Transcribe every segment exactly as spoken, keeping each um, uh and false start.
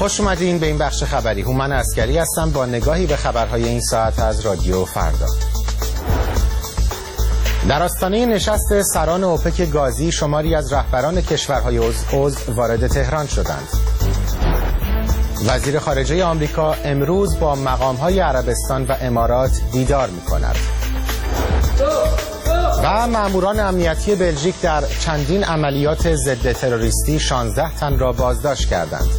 خوش اومدین به این بخش خبری. هومن عسکری هستم با نگاهی به خبرهای این ساعت از رادیو فردا. در آستانه نشست سران اوپک گازی شماری از رهبران کشورهای عضو وارد تهران شدند. وزیر خارجه آمریکا امروز با مقامهای عربستان و امارات دیدار می‌کند. و ماموران امنیتی بلژیک در چندین عملیات ضد تروریستی شانزده تن را بازداشت کردند.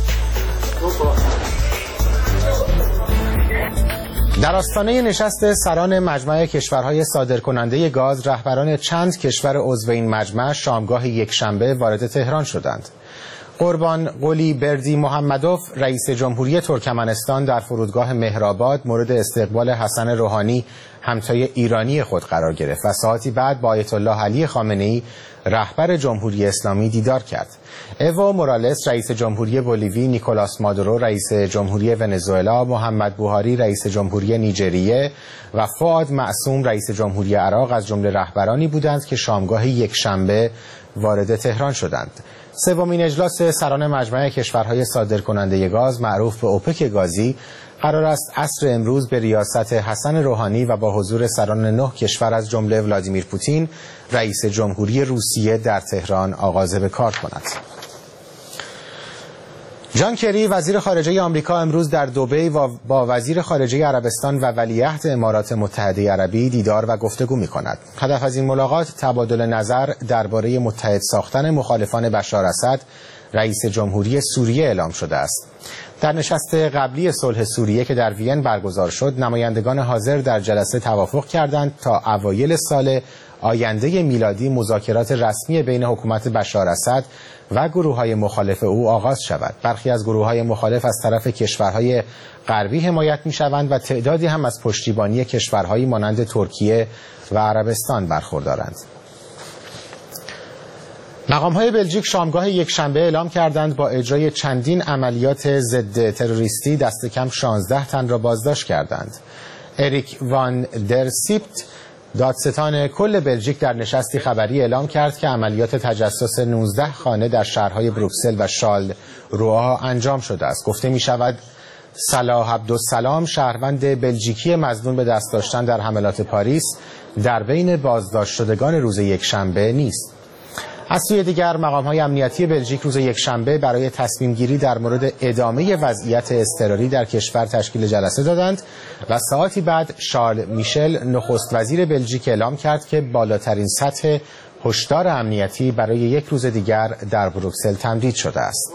در آستانه نشست سران مجمع کشورهای صادرکننده گاز رهبران چند کشور عضو این مجمع شامگاه یکشنبه وارد تهران شدند. قربان قلی بردی محمدوف رئیس جمهوری ترکمنستان در فرودگاه مهرآباد مورد استقبال حسن روحانی همتای ایرانی خود قرار گرفت و ساعتی بعد با آیت الله علی خامنه‌ای رهبر جمهوری اسلامی دیدار کرد. ایو مورالس رئیس جمهوری بولیوی، نیکولاس مادورو رئیس جمهوری ونزوئلا، محمد بوهاری رئیس جمهوری نیجریه و فؤاد معصوم رئیس جمهوری عراق از جمله رهبرانی بودند که شامگاه یکشنبه وارد تهران شدند. سومین اجلاس سران مجمع کشورهای صادرکننده گاز معروف به اوپک گازی قرار است عصر امروز به ریاست حسن روحانی و با حضور سران نه کشور از جمله ولادیمیر پوتین رئیس جمهوری روسیه در تهران آغاز به کار کند. جان کری وزیر خارجه آمریکا امروز در دبی با وزیر خارجه عربستان و ولیعهد امارات متحده عربی دیدار و گفتگو می‌کند. هدف از این ملاقات تبادل نظر درباره متحد ساختن مخالفان بشار اسد رئیس جمهوری سوریه اعلام شده است. در نشست قبلی صلح سوریه که در وین برگزار شد، نمایندگان حاضر در جلسه توافق کردند تا اوایل سال آینده میلادی مذاکرات رسمی بین حکومت بشار اسد و گروه‌های مخالف او آغاز شود. برخی از گروه‌های مخالف از طرف کشورهای غربی حمایت می‌شوند و تعدادی هم از پشتیبانی کشورهایی مانند ترکیه و عربستان برخوردارند. مقام‌های بلژیک شامگاه یکشنبه اعلام کردند با اجرای چندین عملیات ضد تروریستی دست کم شانزده تن را بازداشت کردند. اریک وان در سیپت دادستان کل بلژیک در نشستی خبری اعلام کرد که عملیات تجسس نوزده خانه در شهرهای بروکسل و شارل روا انجام شده است. گفته می شود صلاح عبدالسلام شهروند بلژیکی مظنون به دست داشتن در حملات پاریس در بین بازداشت شدگان روز یکشنبه نیست. از سوی دیگر مقام‌های امنیتی بلژیک روز یکشنبه برای تصمیم گیری در مورد ادامه وضعیت اضطراری در کشور تشکیل جلسه دادند و ساعتی بعد شارل میشل نخست وزیر بلژیک اعلام کرد که بالاترین سطح هشدار امنیتی برای یک روز دیگر در بروکسل تمدید شده است.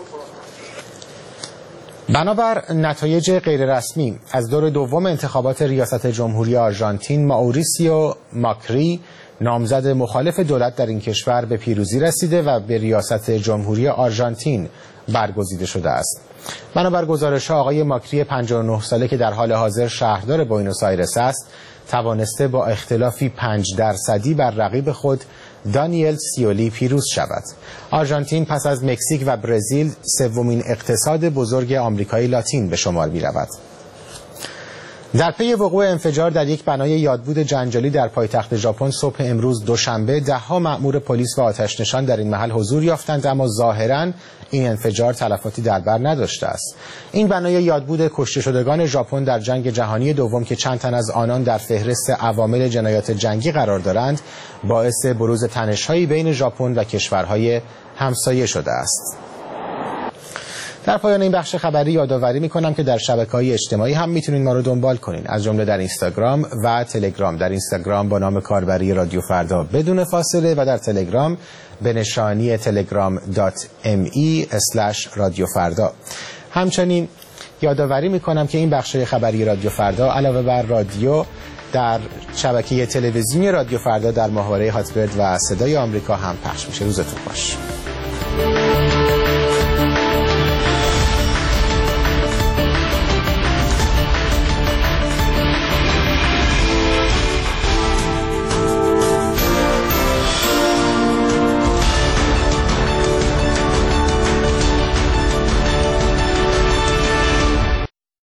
بنابر نتایج غیررسمی از دور دوم انتخابات ریاست جمهوری آرژانتین، مائوریسیو ماکری نامزد مخالف دولت در این کشور به پیروزی رسیده و به ریاست جمهوری آرژانتین برگزیده شده است. بنابر گزارش‌ها آقای ماکری پنجاه و نه ساله که در حال حاضر شهردار بوئنوس آیرس است، توانسته با اختلافی پنج درصدی بر رقیب خود دانیل سیولی پیروز شود. آرژانتین پس از مکزیک و برزیل سومین اقتصاد بزرگ آمریکای لاتین به شمار می‌رود. در پی وقوع انفجار در یک بنای یادبود جنجالی در پایتخت ژاپن صبح امروز دوشنبه ده‌ها مأمور پلیس و آتش‌نشان در این محل حضور یافتند، اما ظاهراً این انفجار تلفاتی در بر نداشته است. این بنای یادبود کشته شدگان ژاپن در جنگ جهانی دوم که چند تن از آنان در فهرست عوامل جنایات جنگی قرار دارند، باعث بروز تنش‌هایی بین ژاپن و کشورهای همسایه شده است. در پایان این بخش خبری یادآوری می‌کنم که در شبکه‌های اجتماعی هم می‌تونید ما رو دنبال کنین، از جمله در اینستاگرام و تلگرام. در اینستاگرام با نام کاربری رادیو فردا بدون فاصله و در تلگرام به نشانی تلگرام دات ام ای اسلش رادیو فردا. همچنین یادآوری می‌کنم که این بخش خبری رادیو فردا علاوه بر رادیو در شبکه تلویزیونی رادیو فردا در ماهواره هاتبرد و صدای آمریکا هم پخش میشه. روزتون خوش.